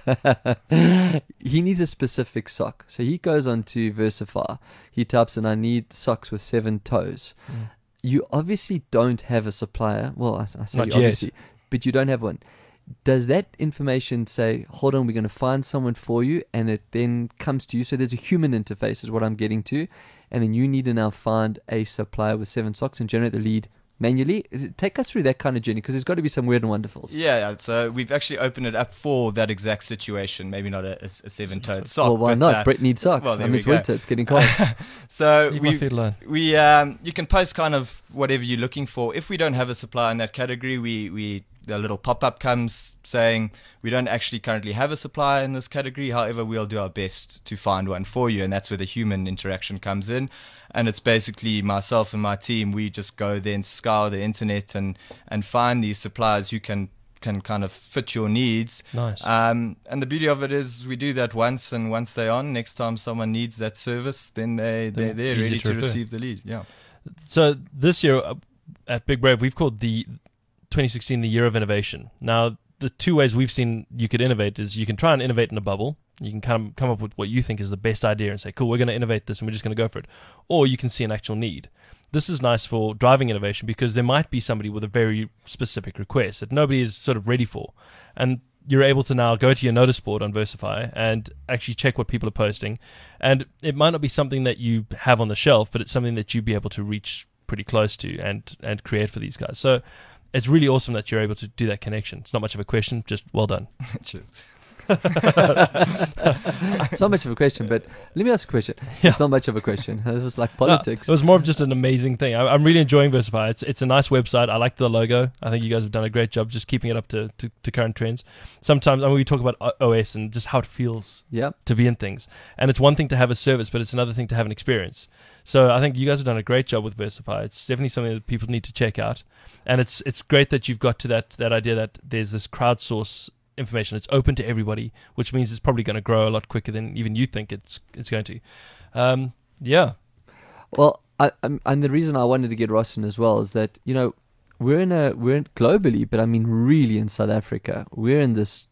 he needs a specific sock. So he goes on to Versify. He types in, I need socks with seven toes. Mm. You obviously don't have a supplier. Well, I, I say Not you yet. obviously, but you don't have one. Does that information say, hold on, we're going to find someone for you, and it then comes to you? So there's a human interface is what I'm getting to, and then you need to now find a supplier with seven socks and generate the lead manually. Is it- Take us through that kind of journey, because there's got to be some weird and wonderfuls. Yeah, yeah, so we've actually opened it up for that exact situation. Maybe not a, a seven-toed sock. Well, why but, not? uh, Brett needs socks. well, I there mean, we it's go. winter. It's getting cold. so Leave my we feet alone. we um, you can post kind of whatever you're looking for. If we don't have a supplier in that category, we we a little pop-up comes saying we don't actually currently have a supplier in this category. However, we'll do our best to find one for you, and that's where the human interaction comes in. And it's basically myself and my team. We just go there and scour the internet and and find these suppliers who can can kind of fit your needs. Nice. Um, and the beauty of it is we do that once, and once they're on, next time someone needs that service, then they, they're, Then they're easy ready to to, refer. receive the lead. Yeah. So this year uh, at Big Brave, we've called the twenty sixteen the year of innovation. Now, the two ways we've seen you could innovate is you can try and innovate in a bubble. You can kind of come up with what you think is the best idea and say, cool, we're going to innovate this and we're just going to go for it. Or you can see an actual need. This is nice for driving innovation because there might be somebody with a very specific request that nobody is sort of ready for. And you're able to now go to your notice board on Versify and actually check what people are posting. And it might not be something that you have on the shelf, but it's something that you'd be able to reach pretty close to and, and create for these guys. So it's really awesome that you're able to do that connection. It's not much of a question, just well done. Cheers. It's not much of a question, but let me ask a question. Yeah. It's not much of a question. It was like No, politics. it was more of just an amazing thing. I, I'm really enjoying Versify. It's it's a nice website. I like the logo. I think you guys have done a great job just keeping it up to, to, to current trends. Sometimes I mean, we talk about O- OS and just how it feels Yeah. to be in things. And it's one thing to have a service, but it's another thing to have an experience. So I think you guys have done a great job with Versify. It's definitely something that people need to check out. And it's it's great that you've got to that that idea that there's this crowdsource information. It's open to everybody, which means it's probably going to grow a lot quicker than even you think it's it's going to. Um, yeah. Well, I, I'm, and the reason I wanted to get Ross in as well is that, you know, we're in a we're in globally, but I mean really in South Africa, we're in this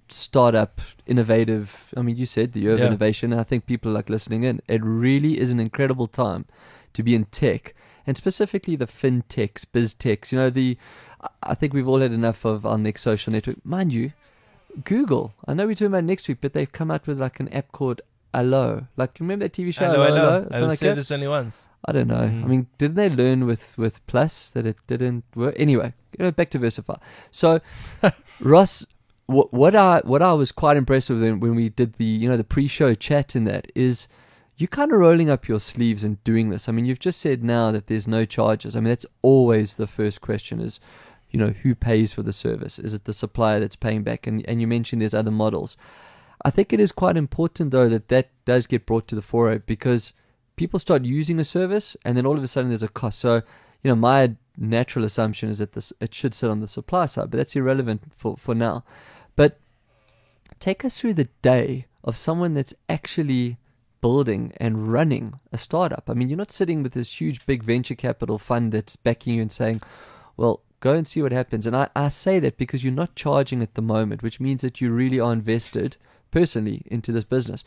startup, innovative. I mean, you said the year of Yeah. innovation, and I think people like listening in. It really is an incredible time to be in tech, and specifically the fintechs, biz techs. You know, the I- I think we've all had enough of our next social network, mind you. Google. I know we're talking about next week, but they've come out with like an app called Allo. Like, remember that T V show? I know, I Allo, know. Allo? I Something like said that? this only once. I don't know. Mm. I mean, didn't they learn with, with Plus that it didn't work? Anyway, you know, back to Versify. So, Ross, what, what I what I was quite impressed with when, when we did the you know the pre-show chat in that is you kind of rolling up your sleeves and doing this. I mean, you've just said now that there's no charges. I mean, that's always the first question is, you know, who pays for the service? Is it the supplier that's paying back? And and you mentioned there's other models. I think it is quite important though that that does get brought to the fore because people start using a service and then all of a sudden there's a cost. So, you know, my natural assumption is that this it should sit on the supply side, but that's irrelevant for, for now. But take us through the day of someone that's actually building and running a startup. I mean, you're not sitting with this huge big venture capital fund that's backing you and saying, well, go and see what happens. And I, I say that because you're not charging at the moment, which means that you really are invested personally into this business.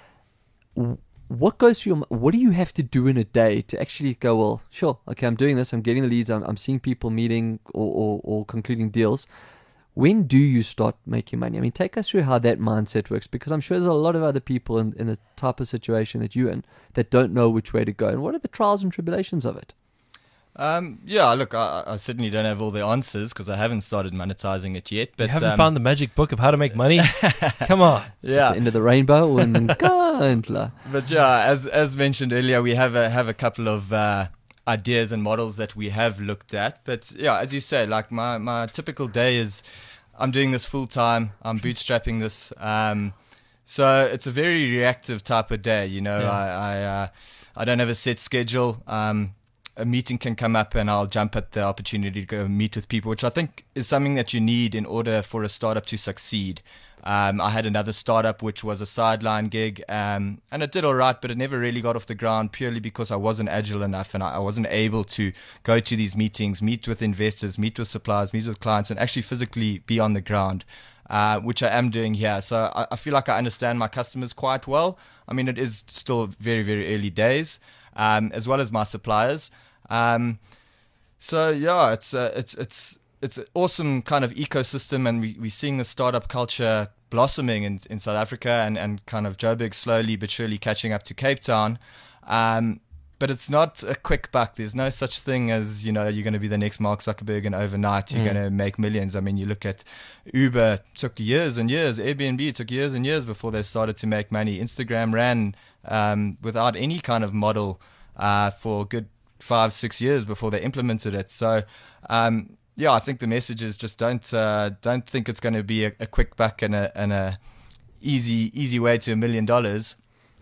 What goes through your, what do you have to do in a day to actually go, well, sure, okay, I'm doing this, I'm getting the leads, I'm, I'm seeing people meeting or, or, or concluding deals. When do you start making money? I mean, take us through how that mindset works, because I'm sure there's a lot of other people in, in the type of situation that you're in that don't know which way to go. And what are the trials and tribulations of it? Um, yeah, look, I, I certainly don't have all the answers because I haven't started monetizing it yet. But you haven't um, found the magic book of how to make money? Come on. yeah, The end of the rainbow and then Gandla. But yeah, as as mentioned earlier, we have a have a couple of uh, ideas and models that we have looked at. But yeah, as you say, like my, my typical day is I'm doing this full time. I'm bootstrapping this. Um, so it's a very reactive type of day. You know, Yeah. I I, uh, I don't have a set schedule. Um, a meeting can come up and I'll jump at the opportunity to go meet with people, which I think is something that you need in order for a startup to succeed. Um, I had another startup which was a sideline gig, um, and it did all right, but it never really got off the ground purely because I wasn't agile enough and I, I wasn't able to go to these meetings, meet with investors, meet with suppliers, meet with clients, and actually physically be on the ground, uh, which I am doing here. So I, I feel like I understand my customers quite well. I mean, it is still very, very early days, um, as well as my suppliers. Um, so yeah, it's uh, it's it's it's an awesome kind of ecosystem, and we we're seeing the startup culture blossoming in in South Africa, and and kind of Joburg slowly but surely catching up to Cape Town. Um, but it's not a quick buck. There's no such thing as, you know, you're going to be the next Mark Zuckerberg and overnight you're Mm. going to make millions. I mean, you look at Uber, took years and years. Airbnb took years and years before they started to make money. Instagram ran um, without any kind of model uh, for a good five, six years before they implemented it. So, um, yeah, I think the message is just don't uh, don't think it's going to be a, a quick buck and a and a easy easy way to a million dollars.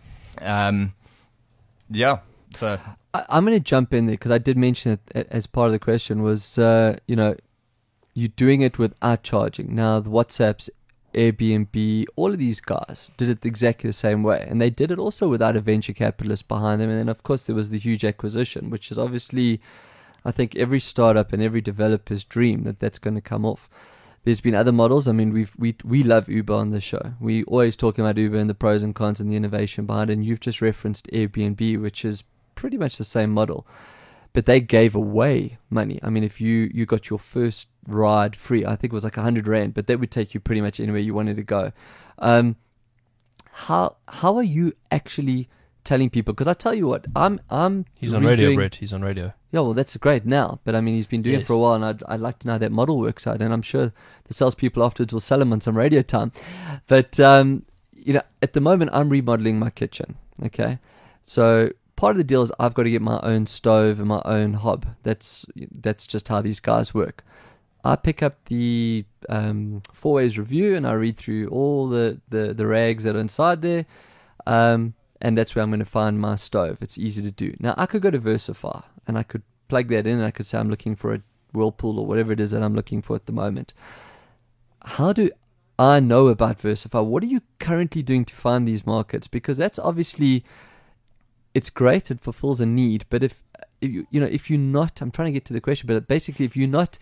Um, yeah. So I, I'm going to jump in there because I did mention it a- as part of the question was, uh, you know, you're doing it without charging. Now, the WhatsApps, Airbnb, all of these guys did it exactly the same way. And they did it also without a venture capitalist behind them. And then, of course, there was the huge acquisition, which is obviously, I think, every startup and every developer's dream that that's going to come off. There's been other models. I mean, we've, we we love Uber on this show. We always talking about Uber and the pros and cons and the innovation behind it. And you've just referenced Airbnb, which is pretty much the same model. But they gave away money. I mean, if you, you got your first ride free, I think it was like a hundred rand, but that would take you pretty much anywhere you wanted to go. Um, how how are you actually telling people? Because I tell you what, I'm I'm He's on radio, redoing- Brett. He's on radio. Yeah, well, that's great now, but I mean, he's been doing it Yes. for a while, and I'd I'd like to know how that model works out, and I'm sure the salespeople afterwards will sell him on some radio time. But um, you know, at the moment, I'm remodeling my kitchen. Okay, so part of the deal is I've got to get my own stove and my own hob. That's that's just how these guys work. I pick up the um, Four Ways Review and I read through all the, the, the rags that are inside there, um, and that's where I'm going to find my stove. It's easy to do. Now, I could go to Versify and I could plug that in and I could say I'm looking for a Whirlpool or whatever it is that I'm looking for at the moment. How do I know about Versify? What are you currently doing to find these markets? Because that's obviously... it's great, it fulfills a need, but if, if you you know if you're not, I'm trying to get to the question, but basically if you're not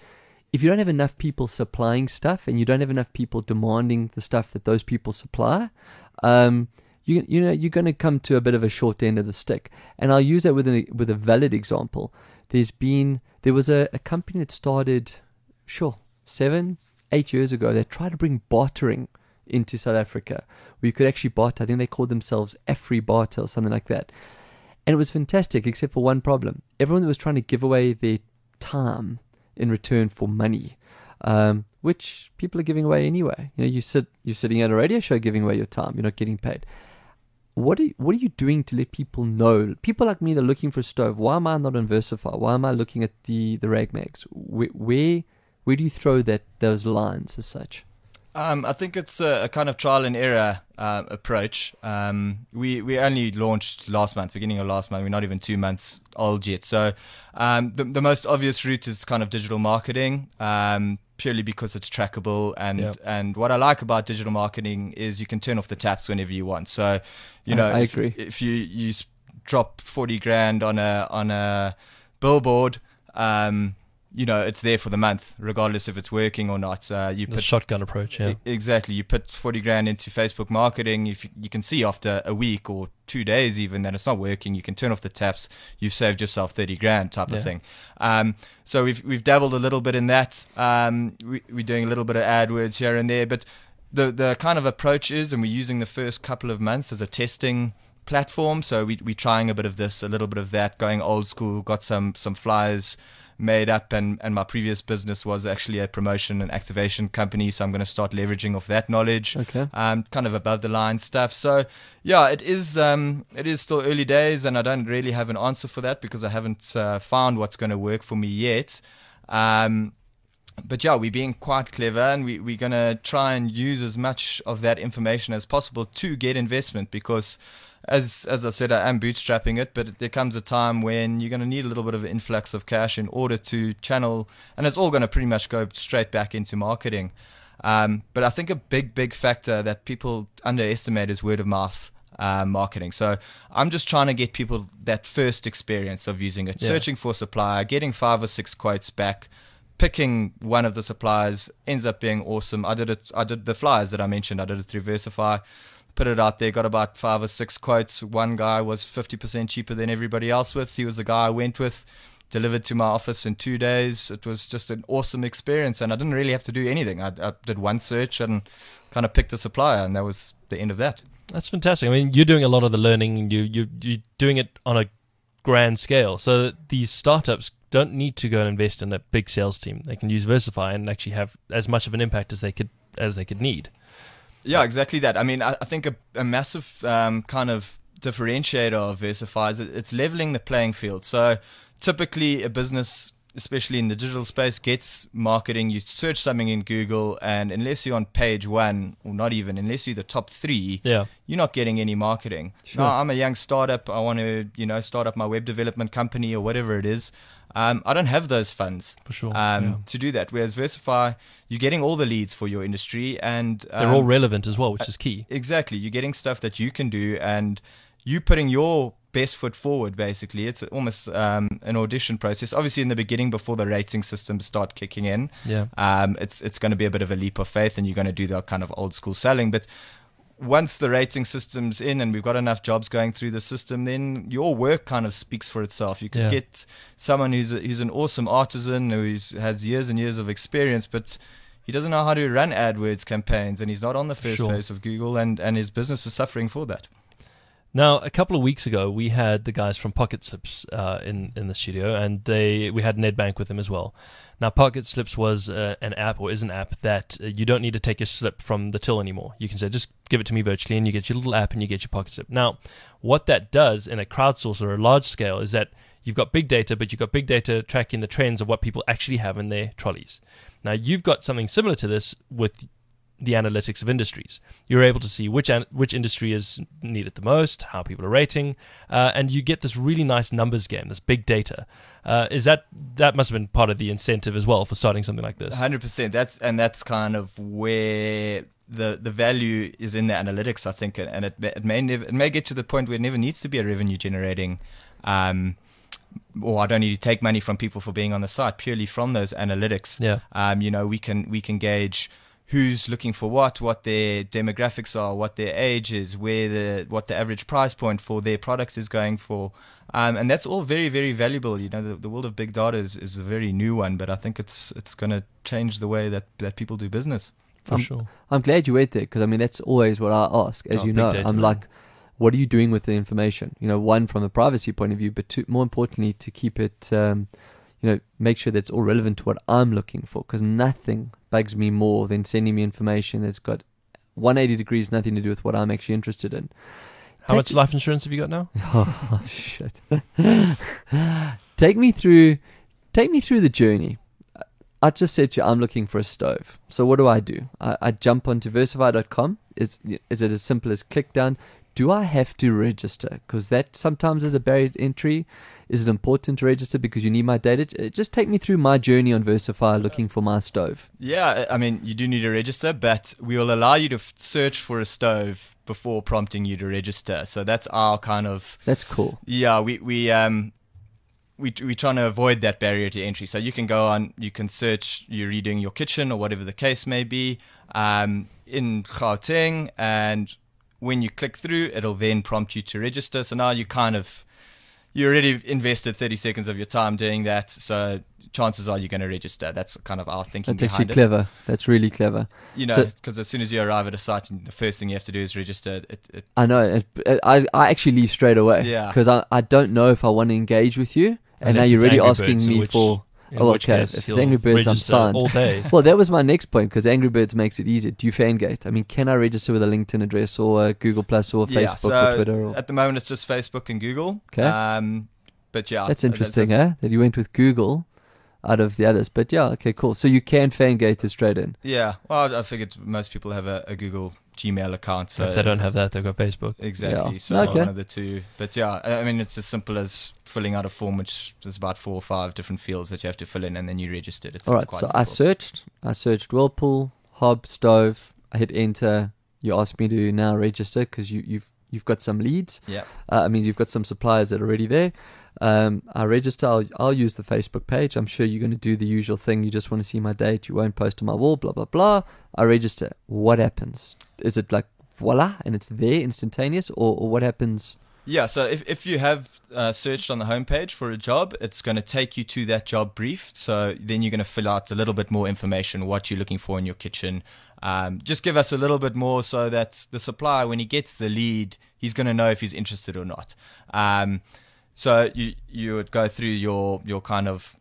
if you don't have enough people supplying stuff and you don't have enough people demanding the stuff that those people supply, um, you you know you're going to come to a bit of a short end of the stick. And I'll use that with a with a valid example. There's been there was a, a company that started, sure, seven, eight years ago. They tried to bring bartering into South Africa, where you could actually barter. I think they called themselves Afri Barter or something like that. And it was fantastic, except for one problem. Everyone that was trying to give away their time in return for money, um, which people are giving away anyway. You know, you sit, you're sitting at a radio show giving away your time. You're not getting paid. What are you, what are you doing to let people know? People like me that are looking for a stove. Why am I not on Versify? Why am I looking at the the Ragmags? Where where, where do you throw that those lines as such? Um, I think it's a, a kind of trial and error uh, approach. Um, we we only launched last month, beginning of last month. We're not even two months old yet. So um, the the most obvious route is kind of digital marketing, um, purely because it's trackable. And Yep. and what I like about digital marketing is you can turn off the taps whenever you want. So you I- know, I if, agree. if you you s- drop forty grand on a on a billboard. Um, you know, it's there for the month, regardless if it's working or not. Uh, you The put shotgun approach, yeah. E- Exactly. You put forty grand into Facebook marketing. If you, you can see after a week or two days even that it's not working, you can turn off the taps. You've saved yourself thirty grand type Yeah. of thing. Um, so we've we've dabbled a little bit in that. Um, we, we're doing a little bit of AdWords here and there, but the the kind of approach is, and we're using the first couple of months as a testing platform. So we we're trying a bit of this, a little bit of that, going old school. Got some some flyers made up, and, and my previous business was actually a promotion and activation company, so I'm going to start leveraging off that knowledge. Okay. Um, kind of above the line stuff. So yeah, it is um, it is still early days, and I don't really have an answer for that because I haven't uh, found what's going to work for me yet. Um, but yeah, we're being quite clever, and we, we're going to try and use as much of that information as possible to get investment, because As as I said, I am bootstrapping it, but there comes a time when you're going to need a little bit of an influx of cash in order to channel, and it's all going to pretty much go straight back into marketing. Um, but I think a big, big factor that people underestimate is word of mouth uh, marketing. So I'm just trying to get people that first experience of using it, Yeah. searching for a supplier, getting five or six quotes back, picking one of the suppliers, ends up being awesome. I did it. I did the flyers that I mentioned. I did it through Versify. Put it out there, got about five or six quotes. One guy was fifty percent cheaper than everybody else with. He was the guy I went with, delivered to my office in two days. It was just an awesome experience, and I didn't really have to do anything. I, I did one search and kind of picked a supplier, and that was the end of that. That's fantastic. I mean, you're doing a lot of the learning, and you, you, you're doing it on a grand scale. So that these startups don't need to go and invest in a big sales team. They can use Versify and actually have as much of an impact as they could as they could need. Yeah, exactly that. I mean, I, I think a, a massive um, kind of differentiator of Versify is that it's leveling the playing field. So typically a business, especially in the digital space, gets marketing. You search something in Google, and unless you're on page one, or not even, unless you're the top three, Yeah. you're not getting any marketing. Sure. Now, I'm a young startup. I want to, you know, start up my web development company or whatever it is. Um, I don't have those funds For sure, um, yeah. to do that. Whereas Versify, you're getting all the leads for your industry, and um, They're all relevant as well, which is key. exactly, you're getting stuff that you can do, and you putting your best foot forward. Basically, it's almost um, an audition process. Obviously, in the beginning, before the rating systems start kicking in, Yeah. um, it's it's going to be a bit of a leap of faith, and you're going to do that kind of old school selling. But once the rating system's in and we've got enough jobs going through the system, then your work kind of speaks for itself. You can Yeah. get someone who's a, who's an awesome artisan who has years and years of experience, but he doesn't know how to run AdWords campaigns, and he's not on the first Sure. place of Google, and, and his business is suffering for that. Now, a couple of weeks ago, we had the guys from Pocket Slips uh, in in the studio, and they we had Nedbank with them as well. Now, Pocket Slips was uh, an app, or is an app, that uh, you don't need to take your slip from the till anymore. You can say, just give it to me virtually, and you get your little app, and you get your Pocket Slip. Now, what that does in a crowdsource or a large scale is that you've got big data, but you've got big data tracking the trends of what people actually have in their trolleys. Now, you've got something similar to this with the analytics of industries. You're able to see which an- which industry is needed the most, how people are rating, uh, and you get this really nice numbers game, this big data. Uh, is that that must have been part of the incentive as well for starting something like this? one hundred percent. That's and that's kind of where the the value is in the analytics, I think, and it it may never, it may get to the point where it never needs to be a revenue generating um, or I don't need to take money from people for being on the site, purely from those analytics. Yeah. Um, you know, we can we can gauge who's looking for what, what their demographics are, what their age is, where the what the average price point for their product is going for. Um, and that's all very, very valuable. You know, the, the world of big data is, is a very new one, but I think it's it's going to change the way that, that people do business. For I'm, sure. I'm glad you went there because I mean that's always what I ask. As Oh, you big know, data, I'm man. like, what are you doing with the information? You know, one from a privacy point of view, but two, more importantly, to keep it, um, you know, make sure that it's all relevant to what I'm looking for. Because nothing bugs me more than sending me information that's got one hundred eighty degrees, nothing to do with what I'm actually interested in. How Take- much life insurance have you got now? Oh shit! take me through, take me through the journey. I just said to you, I'm looking for a stove. So what do I do? I, I jump onto versify dot com. Is is it as simple as click down? Do I have to register? Because that sometimes is a barrier to entry. Is it important to register because you need my data? J- Just take me through my journey on Versify looking for my stove. Yeah, I mean, you do need to register, but we will allow you to f- search for a stove before prompting you to register. So that's our kind of That's cool. yeah. We we um we we trying to avoid that barrier to entry. So you can go on, you can search. You're redoing your kitchen or whatever the case may be, um, in Gauteng, and when you click through, it'll then prompt you to register. So now you kind of you already invested thirty seconds of your time doing that. So chances are you're going to register. That's kind of our thinking That's actually behind it. clever. That's really clever. You know, So- because as soon as you arrive at a site, the first thing you have to do is register. It, it, I know. It, it, I I actually leave straight away. Yeah. Because I, I don't know if I want to engage with you, and Unless now you're it's really Angry asking Birds, in me which- for. in Oh, which okay. case If it's you'll Angry Birds, I'm register signed. all day. Well, that was my next point because Angry Birds makes it easier. Do you fangate? I mean, can I register with a LinkedIn address or a Google Plus or yeah, Facebook so or Twitter? Or... At the moment, it's just Facebook and Google. Okay. Um, but yeah, That's uh, interesting, that's- eh? That you went with Google out of the others. But yeah, okay, cool. So you can fangate it straight in. Yeah. Well, I figured most people have a, a Google Gmail account. So If they don't have that, they've got Facebook. Exactly. Yeah. So Okay. one of the two. But yeah, I I mean, it's as simple as filling out a form, which is about four or five different fields that you have to fill in, and then you register it. It's, All it's right. quite So simple. I searched. I searched Whirlpool, hob, stove. I hit enter. You asked me to now register because you, you've you've got some leads. Yeah. Uh, I mean, you've got some suppliers that are already there. Um, I register. I'll, I'll use the Facebook page. I'm sure you're going to do the usual thing. You just want to see my date. You won't post on my wall. Blah blah blah. I register. What happens? Is it like voila and it's there instantaneous, or, or what happens? Yeah, so if, if you have uh, searched on the homepage for a job, it's going to take you to that job brief. So then you're going to fill out a little bit more information, what you're looking for in your kitchen. Um, just give us a little bit more so that the supplier, when he gets the lead, he's going to know if he's interested or not. Um, so you you would go through your your kind of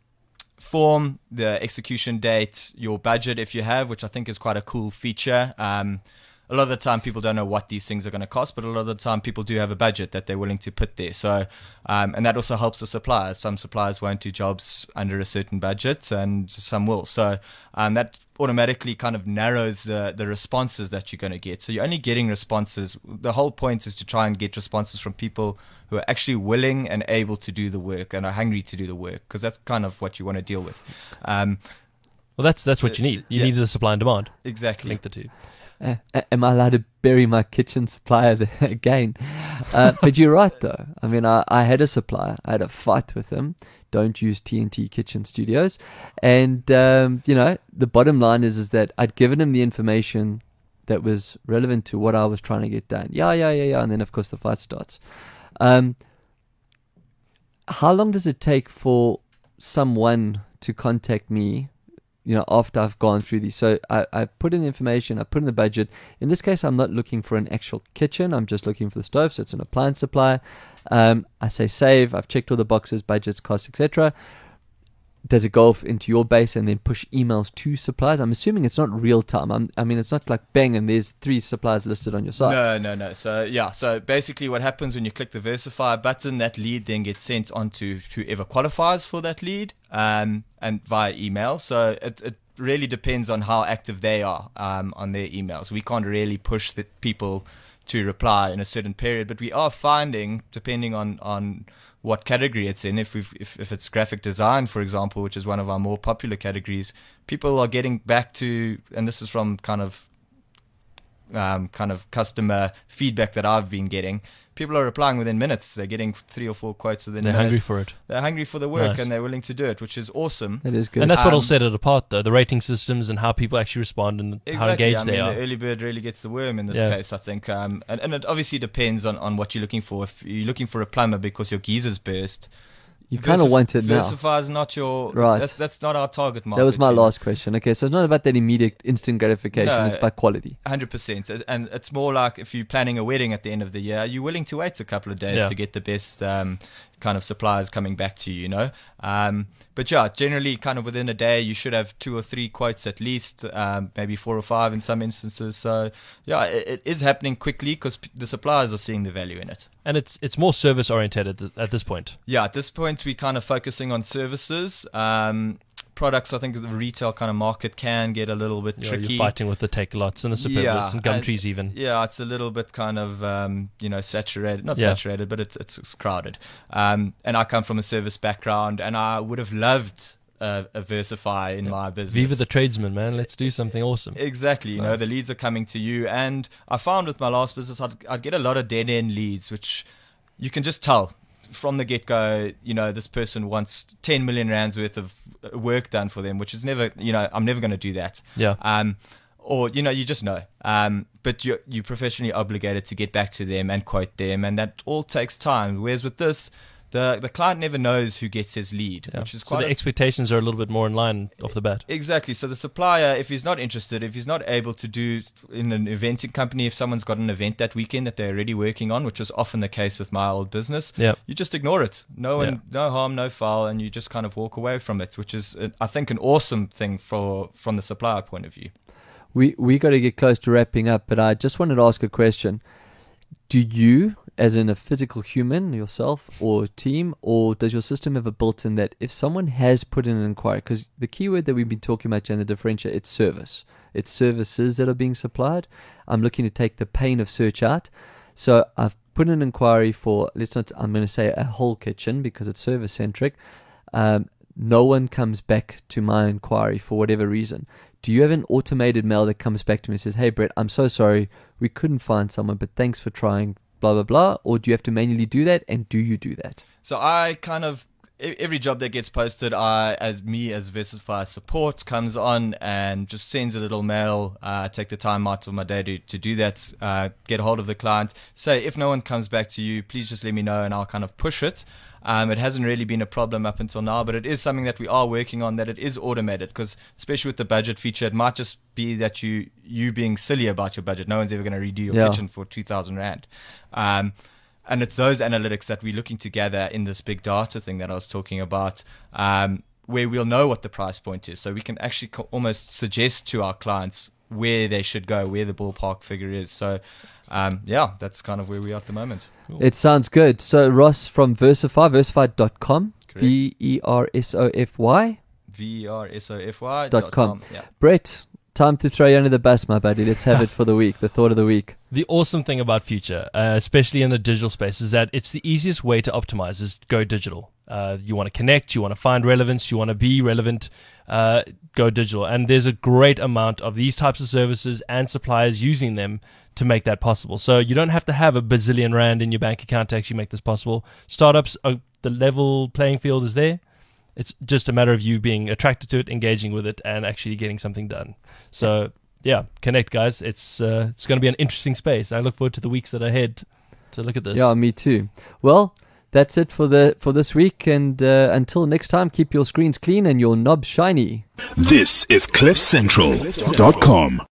form, the execution date, your budget if you have, which I think is quite a cool feature. Um, a lot of the time people don't know what these things are going to cost, but a lot of the time people do have a budget that they're willing to put there. So, um, and that also helps the suppliers. Some suppliers won't do jobs under a certain budget and some will. So um, that automatically kind of narrows the, the responses that you're going to get. So you're only getting responses. The whole point is to try and get responses from people who are actually willing and able to do the work and are hungry to do the work, because that's kind of what you want to deal with. Um, Well, that's that's what you need. You Yeah. need the supply and demand. exactly. Link the two. Uh, a- am I allowed to bury my kitchen supplier there again? Uh, but you're right, though. I mean, I, I had a supplier. I had a fight with him. Don't use T N T Kitchen Studios. And, um, you know, the bottom line is, is that I'd given him the information that was relevant to what I was trying to get done. Yeah, yeah, yeah, yeah. And then, of course, the fight starts. Um, how long does it take for someone to contact me, you know, after I've gone through these? So I, I put in the information, I put in the budget. In this case, I'm not looking for an actual kitchen. I'm just looking for the stove. So it's an appliance supplier. Um, I say save. I've checked all the boxes, budgets, costs, et cetera. Does it go off into your base and then push emails to suppliers? I'm assuming it's not real time. I'm, I mean, it's not like bang and there's three suppliers listed on your site. No, no, no. So yeah, so basically what happens when you click the Versify button, that lead then gets sent on to whoever qualifies for that lead, um, and via email. So it, it really depends on how active they are um, on their emails. We can't really push the people to reply in a certain period, but we are finding, depending on, on what category it's in, if we've if, if it's graphic design, for example, which is one of our more popular categories, people are getting back to, and this is from kind of um, kind of customer feedback that I've been getting, people are replying within minutes. They're getting three or four quotes within They're minutes. hungry for it. They're hungry for the work, Nice. and they're willing to do it, which is awesome. That is good. And that's what will Um, set it apart, though, the rating systems and how people actually respond and how Exactly. engaged I they mean, are. the early bird really gets the worm in this Yeah. case, I think. Um, and, and it obviously depends on, on what you're looking for. If you're looking for a plumber because your geezer's burst, you kind of Versif- want it now. Versify is not your Right. That's, that's not our target market. That was my you know. last question. Okay, so it's not about that immediate instant gratification. No. It's about quality. one hundred percent. And it's more like if you're planning a wedding at the end of the year, you're willing to wait a couple of days Yeah. to get the best um, kind of suppliers coming back to you, you know. Um, but yeah, generally kind of within a day, you should have two or three quotes at least, um, maybe four or five in some instances. So yeah, it, it is happening quickly because p- the suppliers are seeing the value in it. And it's it's more service oriented at, th- at this point. Yeah, at this point, we're kind of focusing on services. Um, products, I think the retail kind of market can get a little bit You know, tricky. you're fighting with the Take Lots and the Superbus Yeah, and Gumtrees and- even. Yeah, it's a little bit kind of um, you know saturated, not Yeah. saturated, but it's it's, it's crowded. Um, and I come from a service background, and I would have loved uh, a Versify in my business. Viva the tradesman, man. Let's do something awesome. Exactly, you know, Nice. the leads are coming to you, and I found with my last business, I'd, I'd get a lot of dead end leads, which you can just tell from the get go. You know, this person wants ten million rands worth of work done for them, which is never, you know, I'm never going to do that. Yeah. Um, or you know, you just know. Um, but you're you professionally obligated to get back to them and quote them, and that all takes time. Whereas with this, the the client never knows who gets his lead, Yeah. which is So quite the a- expectations are a little bit more in line off the bat. Exactly. So the supplier, if he's not interested, if he's not able to do in an eventing company, if someone's got an event that weekend that they're already working on, which was often the case with my old business, Yeah. you just ignore it. No one, Yeah. no harm, no foul, and you just kind of walk away from it, which is, uh, I think, an awesome thing for from the supplier point of view. We we got to get close to wrapping up, but I just wanted to ask a question. Do you, as in a physical human, yourself or team, or does your system have a built-in that if someone has put in an inquiry, because the keyword that we've been talking about in the differentiator, it's service. It's services that are being supplied. I'm looking to take the pain of search out. So I've put in an inquiry for, let's not, I'm going to say a whole kitchen because it's service-centric. Um, no one comes back to my inquiry for whatever reason. Do you have an automated mail that comes back to me and says, hey, Brett, I'm so sorry, we couldn't find someone, but thanks for trying, blah, blah, blah? Or do you have to manually do that? And do you do that? So I kind of e- every job that gets posted, I as me as Versify support comes on and just sends a little mail. Uh, take the time out of my day to, to do that. Uh, get a hold of the client. Say if no one comes back to you, please just let me know and I'll kind of push it. Um, it hasn't really been a problem up until now, but it is something that we are working on, that it is automated, because especially with the budget feature, it might just be that you you being silly about your budget. No one's ever going to redo your Yeah. kitchen for two thousand rand. Um, and it's those analytics that we're looking to gather in this big data thing that I was talking about, um, where we'll know what the price point is. So we can actually co- almost suggest to our clients where they should go, where the ballpark figure is. So, um, yeah, that's kind of where we are at the moment. It sounds good. So Ross from Versify, versify dot com, Correct. V E R S O F Y. V E R S O F Y Dot com. Yeah. Brett, time to throw you under the bus, my buddy. Let's have it for the week, the thought of the week. The awesome thing about Future, uh, especially in the digital space, is that it's the easiest way to optimize is go digital. Uh, you want to connect, you want to find relevance, you want to be relevant, uh, go digital. And there's a great amount of these types of services and suppliers using them to make that possible. So you don't have to have a bazillion rand in your bank account to actually make this possible. Startups, are, the level playing field is there. It's just a matter of you being attracted to it, engaging with it, and actually getting something done. So yeah, connect, guys. It's uh, it's going to be an interesting space. I look forward to the weeks that are ahead to look at this. Yeah, me too. Well, that's it for the for this week, and uh, until next time, keep your screens clean and your knobs shiny. This is cliff central dot com.